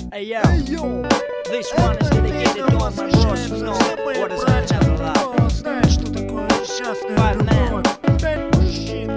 Hey yo, this one is dedicated to all my bros who know what is another love. Знаешь, что такое несчастная Five любовь? man. 5 мужчин.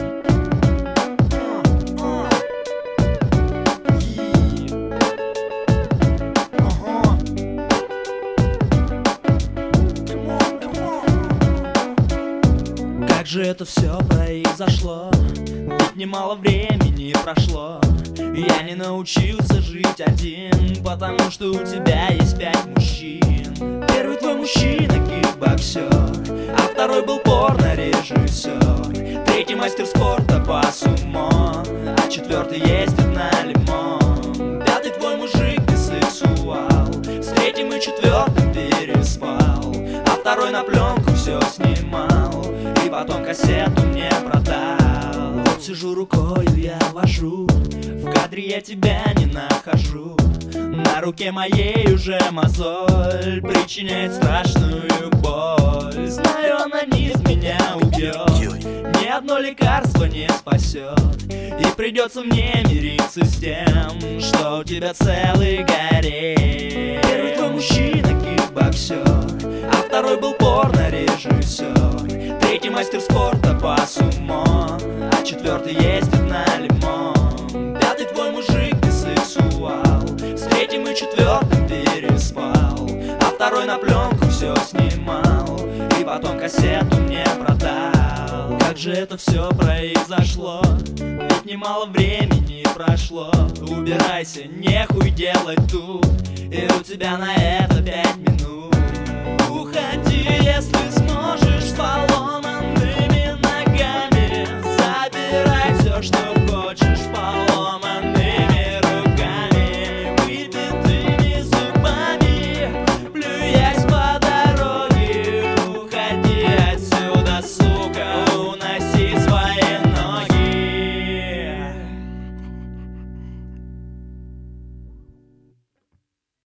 Как же это все произошло? Ведь немало времени прошло. Я не научился жить один, потому что у тебя есть 5 мужчин. Первый твой мужчина кикбоксер, а второй был порно-режиссер. Третий мастер спорта по сумо, а четвертый ездит на лимон. Пятый твой мужик бисексуал, с третьим и четвертым переспал, а второй на пленку все снимал и потом кассету мне продал. Вот сижу рукою я вожу, в кадре я тебя не нахожу. На руке моей уже мозоль причиняет страшную боль. Знаю, анонизм меня убьет, ни одно лекарство не спасет, и придется мне мириться с тем, что у тебя целый гарем. Первый твой мужчина кикбоксер, а второй был порно-режиссер. Третий мастер спорта по сумо, а четвертый ездит на лимон. Пятый твой мужик бисексуал, с третьим и четвертым переспал, а второй на пленку все снимал и потом кассету мне продал. Как же это все произошло? Ведь немало времени прошло. Убирайся, нехуй делать тут, и у тебя на это 5 минут. Уходи, если сможешь, с баллона